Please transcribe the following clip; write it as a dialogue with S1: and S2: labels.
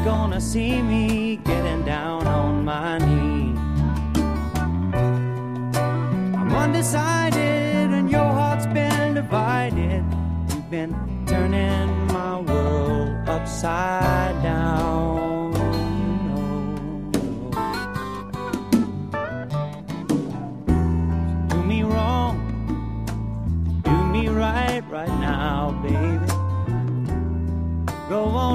S1: gonna see me getting down on my knees. I'm undecided and your heart's been divided. You've been turning my world upside down. Do me wrong, do me right now, baby. Go on